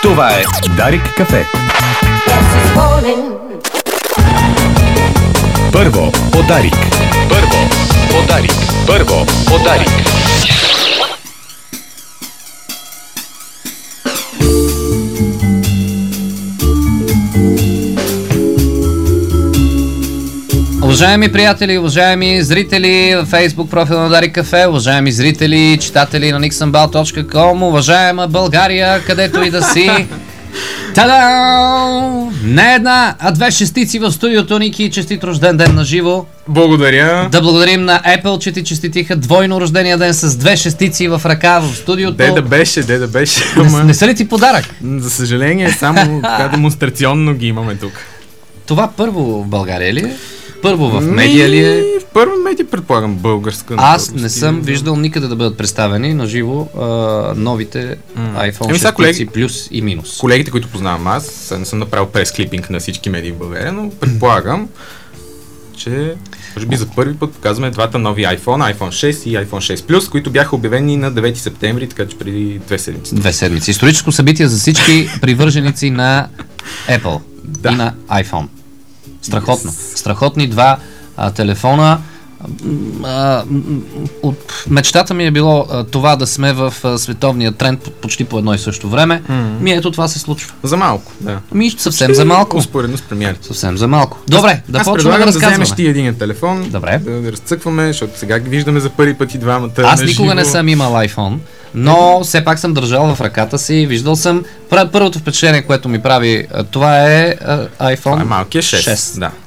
Това е Дарик кафе. Първо подарик. Първо подарик. Уважаеми приятели, уважаеми зрители в Facebook профила на Дарик кафе, уважаеми зрители, читатели на nixonbal.com, уважаема България, където и да си. Та-дам! Не една, а две шестици в студиото. Ники, честит рожден ден на живо. Благодаря. Да благодарим на Apple, че ти честитиха двойно рождения ден с две шестици в ръка в студиото. Де да беше. Не са ли ти подарък? За съжаление, само така демонстрационно ги имаме тук. Това първо в България ли е? Първо в медия ли е? В първа медия предполагам българска. Аз не съм виждал никъде да бъдат представени на живо новите iPhone 6 плюс и минус. Колегите, които познавам аз, не съм направил прес-клипинг на всички медии в България, но предполагам, че може би за първи път показваме двата нови iPhone 6 и iPhone 6 Plus, които бяха обявени на 9 септември, така че преди 2 седмици. 2 седмици. Историческо събитие за всички привърженици на Apple и на iPhone. Страхотно. Страхотни два телефона. Мечтата ми е било това да сме в световния тренд почти по едно и също време. Ето това се случва. За малко, да. Съвсем за малко. Успоредно с премиерата. Съвсем за малко. Добре, да почваме да разказваме. Да вземеш ти един телефон, добре. Да разцъкваме, защото сега ги виждаме за първи път и двамата. Аз никога не съм имал iPhone, но все пак съм държал в ръката си, виждал съм. Първото впечатление, което ми прави, това е iPhone. Това е малкия 6. Да.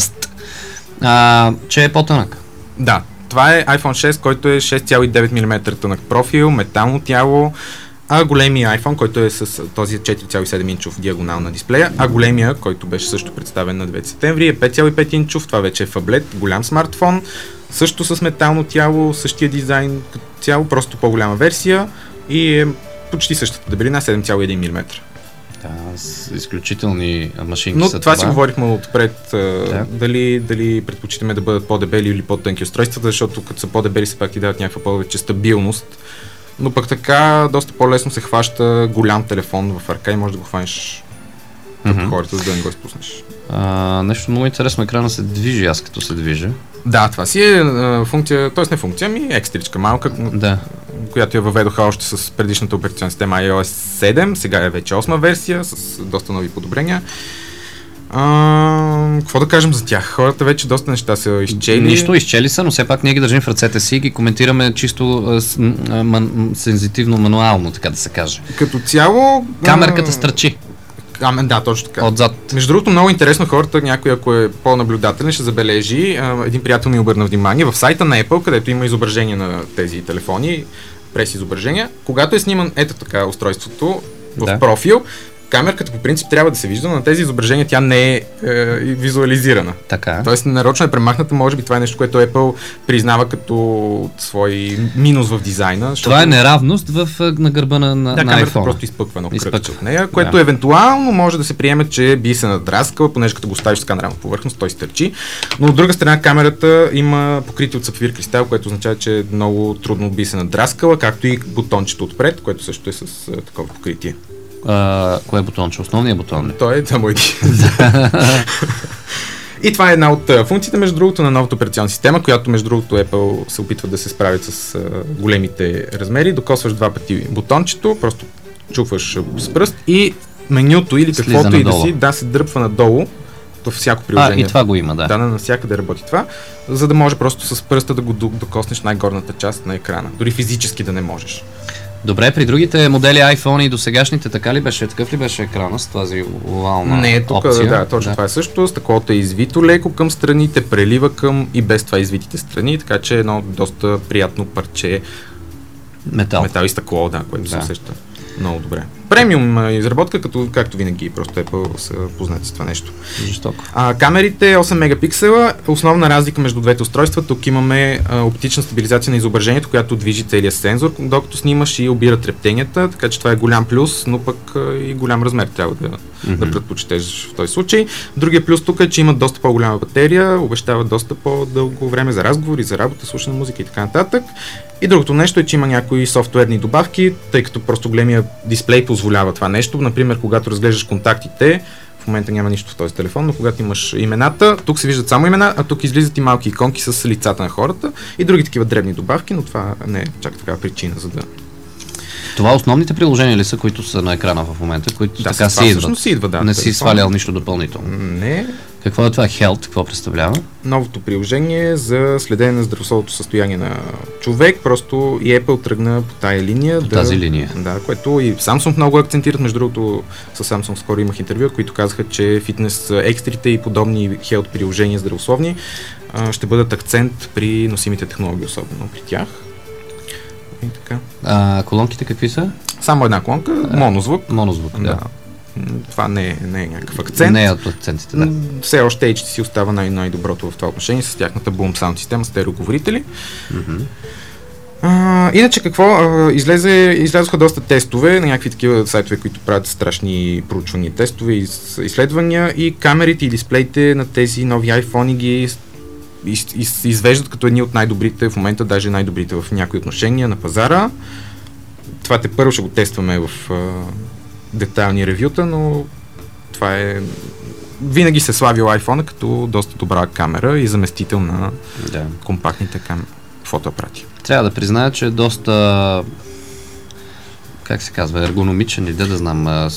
6. Че е по-тънък. Да, това е iPhone 6, който е 6,9 мм тънък профил, метално тяло, а големия iPhone, който е с този 4,7 инчов диагонал на дисплея, а големия, който беше също представен на 9 септември, е 5,5 инчов, това вече е фаблет, голям смартфон, също с метално тяло, същия дизайн като цяло, просто по-голяма версия и е почти същата дебелина, 7,1 мм. Да, с изключителни машинки. Но са това си говорихме отпред, дали предпочитаме да бъдат по-дебели или по-тънки устройствата, защото като са по-дебели се пак ти дават някаква повече стабилност, но пък така доста по-лесно се хваща голям телефон в ръка и можеш да го хванеш като хората, за да не го изпуснеш. Нещо много интересно, екрана се движи, аз като се движа. Да, това си е функция, т.е. не функция, ами екстричка малка, която я въведоха още с предишната операционна система iOS 7, сега е вече 8 версия с доста нови подобрения. Какво да кажем за тях? Хората вече доста неща са изчели. Нищо изчели са, но все пак ние ги държим в ръцете си и ги коментираме чисто сензитивно, мануално, така да се каже. Като цяло... Камерката стърчи. Да, точно така. Отзад. Между другото, много интересно хората, някой ако е по-наблюдателен, ще забележи. Един приятел ми обърна внимание в сайта на Apple, където има изображение на тези телефони, прес изображения. Когато е сниман ето така устройството в профил, камерката по принцип трябва да се вижда, но на тези изображения тя не е визуализирана. Така. Тоест нарочно е премахната, може би това е нещо, което Apple признава като свой минус в дизайна. Защото... Това е неравност на гърба на камерата iPhone. просто изпъква на кръгче от нея, което евентуално може да се приеме, че би се надраскала, понеже като го ставиш с камера на повърхност, той стърчи. Но от друга страна камерата има покритие от сапфир кристал, което означава, че много трудно би се надраскала, както и бутончето отпред, което също е с такова покритие. Кое е бутонче? Основният бутон? Той е само един. И това е една от функциите, между другото, на новата операционна система, която, между другото, Apple се опитва да се справят с големите размери. Докосваш два пъти бутончето, просто чупваш с пръст и менюто или каквото и да се дръпва надолу. Във всяко приложение. И това го има, да. Да, навсякъде работи това, за да може просто с пръста да го докоснеш най-горната част на екрана. Дори физически да не можеш. Добре, при другите модели iPhone и до сегашните така ли беше? Такъв ли беше екрана с тази овална Не, тук опция? Точно това е също. Стъклото е извито леко към страните, прелива към и без това извитите страни, така че едно доста приятно парче метал и стъкло, което се усеща много добре. Премиум изработка, както винаги, просто Apple са познати с това нещо. Жестоко. Камерите 8 мегапиксела, основна разлика между двете устройства, тук имаме оптична стабилизация на изображението, която движи целият сензор, докато снимаш и обира трептенията, така че това е голям плюс, но пък и голям размер трябва да предпочетеш в този случай. Другия плюс тук е, че има доста по-голяма батерия, обещава доста по-дълго време за разговори, за работа, слушане на музика и така нататък. И другото нещо е, че има някои софтуерни добавки, тъй като просто големия дисплей позволява позволява това нещо. Например, когато разглеждаш контактите, в момента няма нищо в този телефон, но когато имаш имената, тук се виждат само имена, а тук излизат и малки иконки с лицата на хората и други такива дребни добавки, но това не е чак такава причина, за да... Това основните приложения ли са, които са на екрана в момента, които Да, така това си всъщност си идва, да. Не си телефон. свалял нищо допълнително. Не. Какво е това Health? Какво представлява? Новото приложение за следене на здравословното състояние на човек, просто и Apple тръгна по тая линия. Тази линия. Да, което и Samsung много акцентират. Между другото, с Samsung скоро имах интервю, които казаха, че фитнес екстрите и подобни Health приложения здравословни ще бъдат акцент при носимите технологии, особено при тях. И така. Колонките какви са? Само една колонка, монозвук. Монозвук, да. Това не е някакъв акцент. Не е от акцентите, да. Все още HTC остава най-доброто в това отношение с тяхната Boom Sound система, стереоговорители. Иначе какво? Излязоха доста тестове на някакви такива сайтове, които правят страшни проучвания, тестове и изследвания и камерите и дисплеите на тези нови iPhone ги извеждат като едни от най-добрите, в момента даже най-добрите в някои отношения на пазара. Това първо ще го тестваме в детайлни ревюта, но това е... Винаги се славил iPhone като доста добра камера и заместител на компактните фотоапарати. Трябва да призная, че е доста, как се казва, ергономичен, или да знам.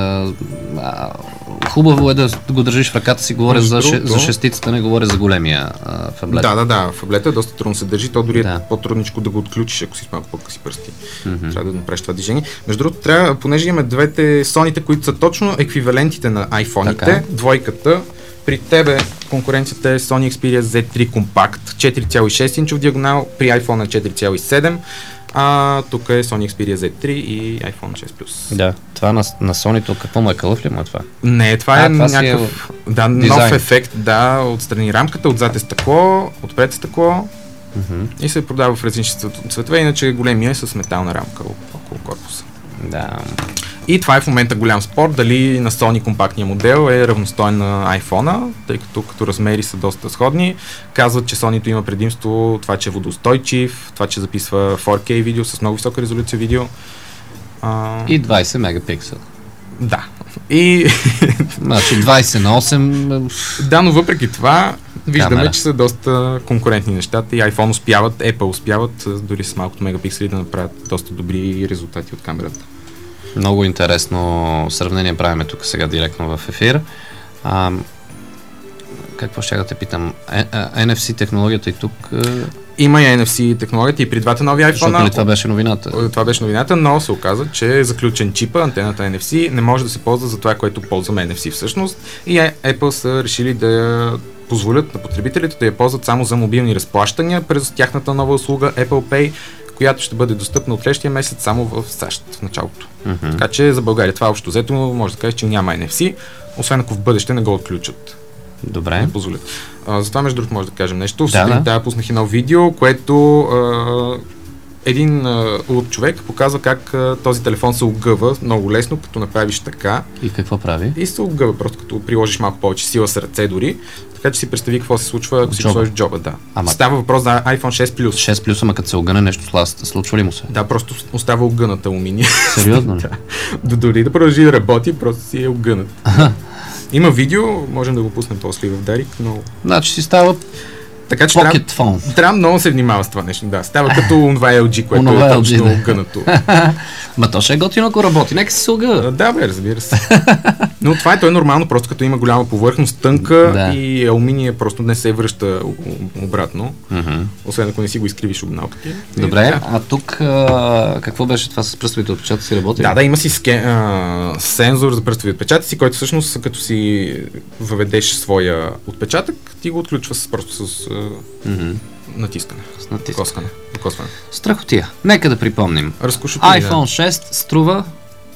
Хубаво е да го държиш в ръката си, говоря за шестицата, не говоря за големия фаблет. Да, фаблета е доста трудно се държи, то дори е по-трудничко да го отключиш, ако си с малко по-къси пръсти. Трябва да направиш това движение. Между другото, трябва, понеже имаме двете Sony-те, които са точно еквивалентите на iPhone-ите, двойката, при тебе конкуренцията е Sony Xperia Z3 Compact, 4,6 инчов диагонал, при iPhone е 4,7. Тук е Sony Xperia Z3 и iPhone 6 Plus. Да, това на Sony-то какво му е, кълъв ли му е това? Не, това е някакъв нов ефект, отстрани рамката, отзад е стъкло, отпред е стъкло и се продава в различни цветове, иначе големия е с метална рамка около корпуса. Да. И това е в момента голям спор, дали на Sony компактния модел е равностоен на iPhone-а, тъй като размери са доста сходни. Казват, че Sony-то има предимство това, че е водоустойчив, това, че записва 4K видео с много висока резолюция видео. И 20 мегапиксела. Да. И... Значи 20 на 8... Да, но въпреки това виждаме, камера, че са доста конкурентни нещата и iPhone успяват, Apple успяват дори с малкото мегапиксели да направят доста добри резултати от камерата. Много интересно сравнение правиме тук сега директно в ефир. Какво ще да те питам? NFC технологията и тук... Има и NFC технологията и при двата нови iPhone. Защото ли това беше новината? Това беше новината, но се оказа, че е заключен чипа, антената NFC не може да се ползва за това, което ползваме NFC всъщност. И Apple са решили да я позволят на потребителите да я ползват само за мобилни разплащания през тяхната нова услуга Apple Pay, която ще бъде достъпна от следващия месец само в САЩ в началото. Така че за България това общо взето може да кажеш, че няма NFC, освен ако в бъдеще не го отключат. Добре. Не позволят. Затова между другото може да кажем нещо. Да, пуснах едно видео, което един луд човек показва как този телефон се огъва много лесно, като направиш така. И какво прави? И се огъва, просто като приложиш малко повече сила с ръце дори. Така че си представи какво се случва, ако си го сложиш в джоба. Да. Става въпрос за iPhone 6 Plus. 6 Plus, ама като се огъне нещо, случва ли му се? Да, просто остава огъната алуминия. Сериозно ли? Да. Дори да продължи да работи, просто си е огънат. Има видео, можем да го пуснем после в Дарик, но... Значи си става така че трябва много се внимава с това нещо. Да, става като онова LG, което е точно огънато. Ма то ще е готино, ако работи, нека се огъва. Да, бе, разбира се. Но това е нормално, просто като има голяма повърхност, тънка и алуминия просто не се връща обратно. Освен ако не си го изкривиш обналката. Добре, а тук какво беше това с пръстовите отпечатъци, си работи? Да, има си сензор за пръстови отпечатъци, който всъщност като си въведеш своя отпечатък, ти го отключва просто с натискане. Докосване. Страхотия. Нека да припомним. iPhone 6 струва...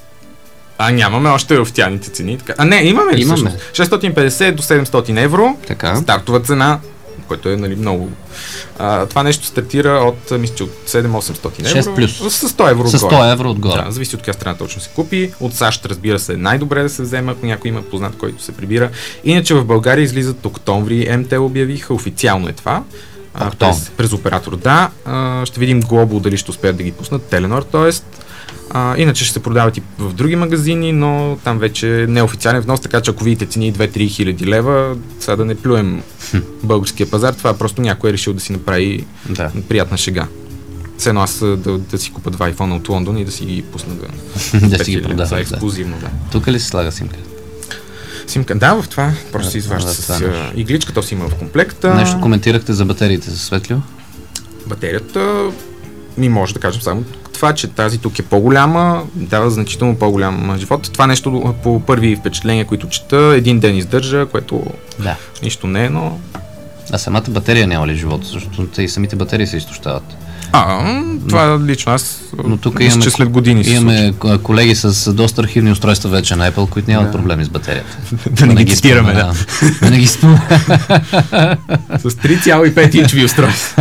Нямаме още в тяните цени. Така. Не, имаме ли всъщност? 650 до 700 евро. Така. Стартова цена, което е много. Това нещо стартира от 7-800 евро. 6 плюс. С 100 евро отгоре. С 100 евро отгоре. Да, зависи от коя страна точно се купи. От САЩ, разбира се, най-добре да се вземе, ако някой има познат, който се прибира. Иначе в България излизат октомври. МТ обявиха, официално е това. През оператор. Да, ще видим Global дали ще успеят да ги пуснат. Теленор, т.е. Иначе ще се продават и в други магазини, но там вече е неофициален внос, така че ако видите цени 2-3 хиляди лева, сега да не плюем българския пазар, това просто някой е решил да си направи приятна шега. Все едно аз да си купа 2 iPhone от Лондон и да си ги пусна да си ги продават. Да, ексклюзивно, да. Тук ли се слага симка? Симка, да, в това просто се изважда с игличка, то си има в комплекта. Нещо коментирахте за батериите, за Светлио? Батерията, може да кажем само това, че тази тук е по-голяма, дава значително по-голям живот. Това нещо по първи впечатления, които чета, един ден издържа, което нищо не е, но... А самата батерия няма ли живот? Защото и самите батерии се изтощават. Това лично аз, но тук мисля, че след години имаме колеги с доста архивни устройства вече на Apple, които нямат проблеми с батерията. Да не ги цитираме, да. Да не ги спомням. С 3,5 инчови устройства.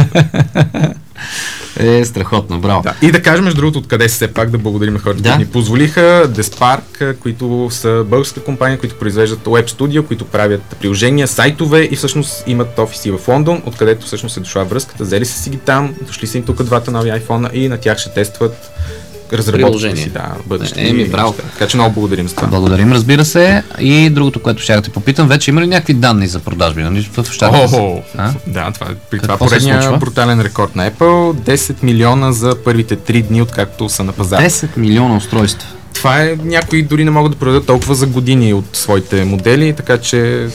Страхотно, браво. Да. И да кажем, между другото, откъде все пак да благодарим хората, които ни позволиха. Despark, които са българска компания, които произвеждат Web Studio, които правят приложения, сайтове и всъщност имат офиси в Лондон, откъдето всъщност е дошла връзката. Взели са си ги там, дошли са им тук двата нови iPhone и на тях ще тестват разработката си, бъдеще. Браво. Така че много благодарим за това. Благодарим, разбира се. И другото, което ще те попитам, вече има ли някакви данни за продажби в щатите? Да, това поредния брутален рекорд на Apple. 10 милиона за първите 3 дни, откакто са на пазара. 10 милиона устройства. Това е, някои дори не могат да продадат толкова за години от своите модели, така че...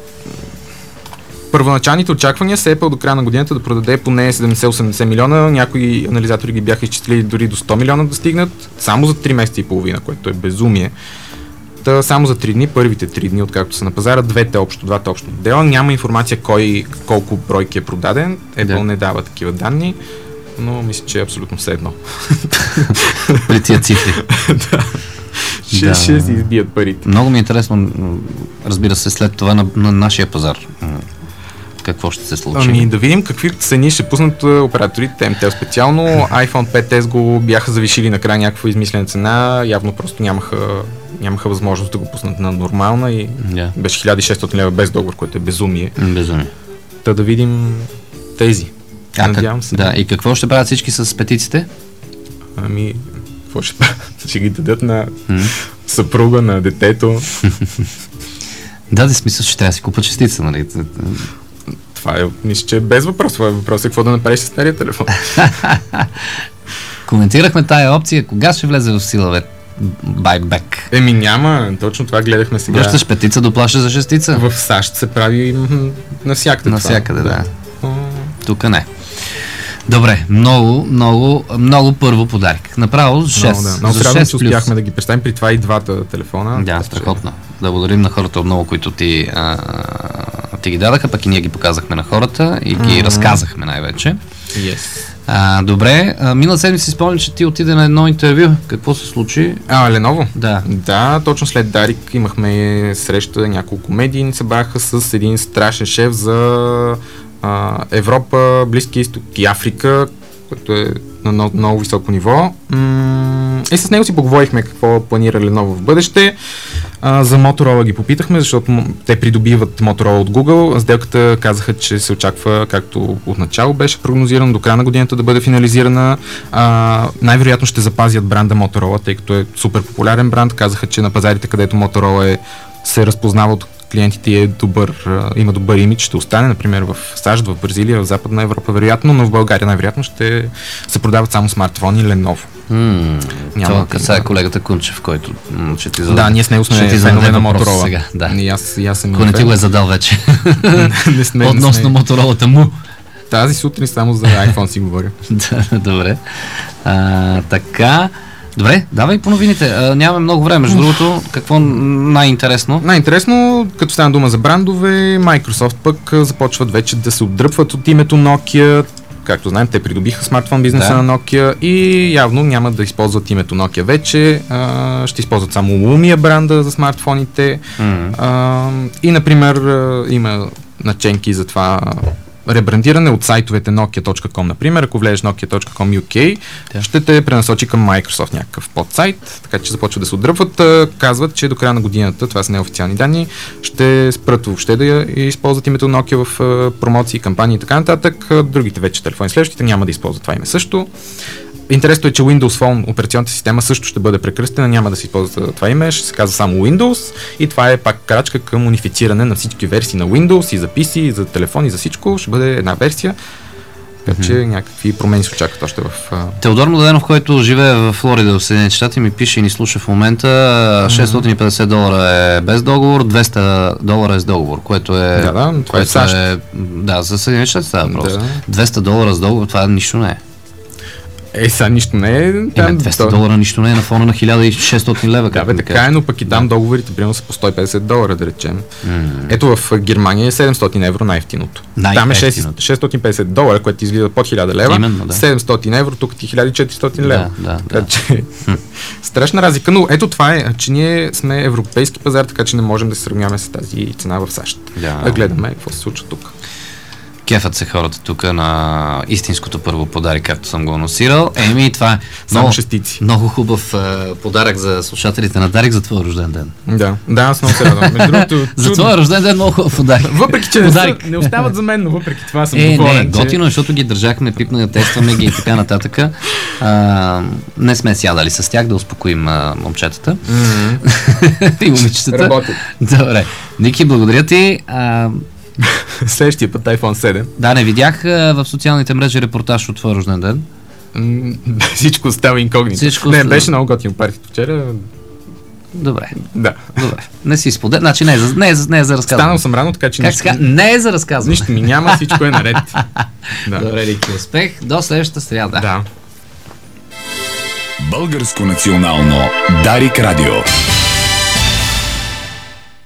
Първоначалните очаквания са Apple до края на годината да продаде поне 70-80 милиона, някои анализатори ги бяха изчислили дори до 100 милиона да стигнат, само за 3 месеца и половина, което е безумие. Само за 3 дни, първите 3 дни, откакто са на пазара, двата общо модела, няма информация колко бройки е продаден, Apple не дава такива данни, но мисля, че е абсолютно все едно. При тия цифри. Ще си избият парите. Много ми е интересно, разбира се, след това на нашия пазар. Какво ще се случи? Да видим какви цени ще пуснат операторите MTEL специално. iPhone 5s го бяха завишили накрая някаква измислена цена, явно просто нямаха възможност да го пуснат на нормална и беше 1600 лева без договор, което е безумие. Та да видим тези. Надявам се. Да, и какво ще правят всички с петиците? Какво ще правят? Ще ги дадат на съпруга, на детето. Да, смисъл, че трябва да си купа частица, нали? Това е, мисля, че е без въпрос. Това е въпрос какво да направиш с стария телефон. Коментирахме тая опция. Кога ще влезе в сила байбек? Няма. Точно това гледахме сега. Връщаш петица, доплащаш за шестица. В САЩ се прави навсякъде. Навсякъде, да. Тук не. Добре, много първо подарък. Направо 6. Много се радвам, че успяхме да ги представим при това и двата телефона. Да, страхотно. Да благодарим на хората много, които ти ги дадаха, пък и ние ги показахме на хората и ги разказахме най-вече. Добре, минал седмица си спомням, че ти отиде на едно интервю. Какво се случи? Леново? Да, точно след Дарик имахме среща, няколко медии ни събраха с един страшен шеф за Европа, Близкия изток и Африка, което е на много високо ниво. И с него си поговорихме какво планира Lenovo в бъдеще. За Motorola ги попитахме, защото те придобиват Motorola от Google. Сделката казаха, че се очаква, както отначало беше прогнозирано, до края на годината да бъде финализирана. Най-вероятно ще запазят бранда Motorola, тъй като е супер популярен бранд. Казаха, че на пазарите, където Motorola се разпознава от клиентите има добър имидж, ще остане, например в САЩ, в Бразилия, в Западна Европа вероятно, но в България най-вероятно ще се продават само смартфони Lenovo. Това касае колегата Кунчев, който ще ти зададе. Да, ние с него сме фенове на Motorola. Сега, да. И аз съм Ако не ти го е задал вече. Относно Motorola-та му. Тази сутрин само за iPhone си говоря. Добре. Така. Добре, давай по новините. Нямаме много време, между другото. Какво най-интересно? Най-интересно, като стана дума за брандове, Microsoft пък започват вече да се отдръпват от името Nokia. Както знаем, те придобиха смартфон бизнеса на Nokia и явно няма да използват името Nokia вече. Ще използват само Lumia бранда за смартфоните. И, например, има наченки за това ребрандиране от сайтовете Nokia.com, например. Ако влезеш Nokia.com UK, ще те пренасочи към Microsoft някакъв подсайт, така че започват да се отдръпват. Казват, че до края на годината, това са неофициални данни, ще спрат въобще да използват името Nokia в промоции, кампании и така нататък. Другите вече телефони следващите няма да използват това име също. Интересното е, че Windows Phone, операционната система, също ще бъде прекръстена, няма да се използва това име, ще се казва само Windows и това е пак крачка към унифициране на всички версии на Windows и за PC, и за телефон, и за всичко. Ще бъде една версия, така че някакви промени се очакват още в... Теодор Младенов, който живее в Флорида, в Съединените щати, ми пише и ни слуша в момента. $650 е без договор, $200 е с договор, което е... Да, това е в САЩ. Да, за Съединените щати става въпрос. Да. $200 с договор, това нищо не е. Сега нищо не е. $200 нищо не е на фона на 1600 лева. Да, така е, но пък и там договорите примерно са по $150, да речем. Ето в Германия е €700 най-ефтиното. Там е $650, което излиза под 1000 лева. Именно, да. €700, тук ти 1400 лева. Да. Че, страшна разлика, но ето това е, че ние сме европейски пазар, така че не можем да се сравняваме с тази цена в САЩ. Да гледаме какво се случва тук. Кефът се хората тук на истинското първо подарък, както съм го анонсирал. Това е много хубав подарък за слушателите на Дарик за твоя рожден ден. Да, аз много се радвам. Между другото, за твоя рожден ден много хубав подарък. Въпреки, че не остават за мен, но въпреки това съм доволен. Готино, защото ги държахме, пипна, тестваме ги и така нататък. Не сме сядали с тях да успокоим момчетата и момичетата. Работят. Добре. Ники, благодаря ти. Следващия път iPhone 7. Да, не видях в социалните мрежи репортаж от твой рожден ден. Всичко остава инкогнито. Не, беше много готино партито вчера. Добре. Да. Добре. Не си споделя. Значи не е за разказване. Станал съм рано, така че не е за разказване. Нищо ми няма, всичко е наред. Добре, Рики, успех. До следващата сряда. Да. Българско национално Дарик Радио.